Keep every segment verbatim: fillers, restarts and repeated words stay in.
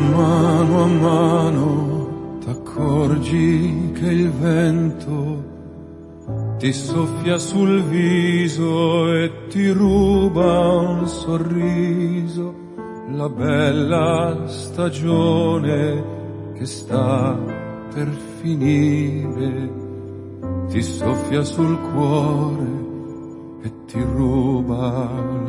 mano a mano t'accorgi che il vento ti soffia sul viso e ti ruba un sorriso, la bella stagione che sta per finire, ti soffia sul cuore e ti ruba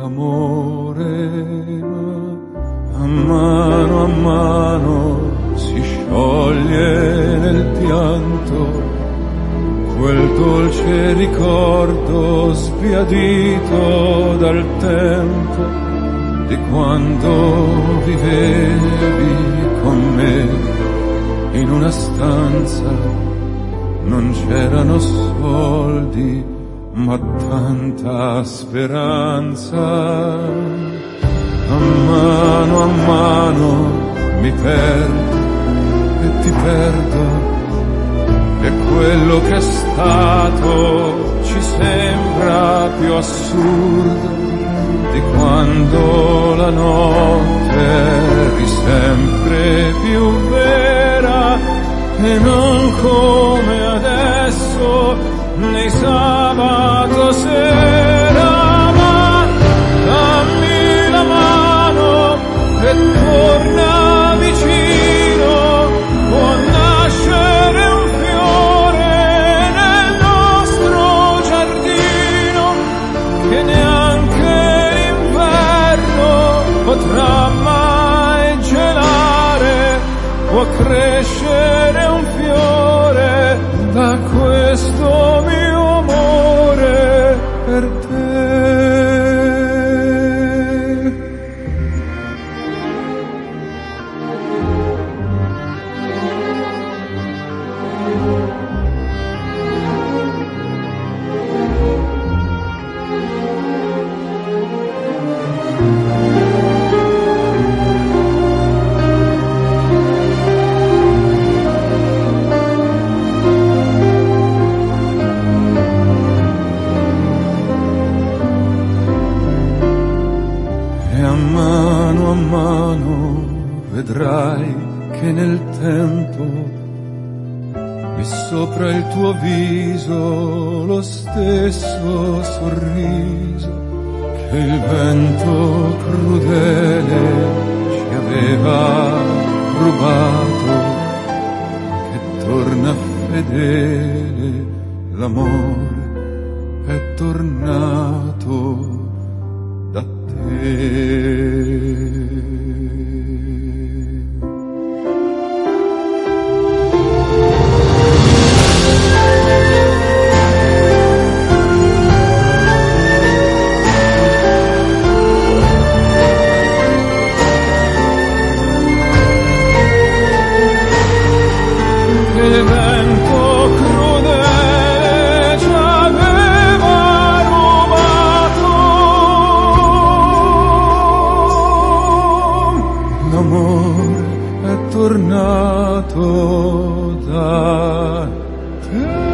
l'amore. A mano a mano si scioglie nel pianto quel dolce ricordo sbiadito dal tempo di quando vivevi con me in una stanza. Non c'erano soldi ma tanta speranza. A mano a mano mi perdo e ti perdo, e quello che è stato ci sembra più assurdo di quando la notte eri sempre più vera, e non come adesso nei sabato sera. E torna vicino, può nascere un fiore nel nostro giardino, che neanche l'inverno potrà mai gelare, può crescere un fiore da questo mio amore per te. Vedrai che nel tempo e sopra il tuo viso lo stesso sorriso che il vento crudele ci aveva rubato, che torna fedele, l'amore è tornato da te. Il vento crudele ci aveva rubato, l'amore è tornato da te.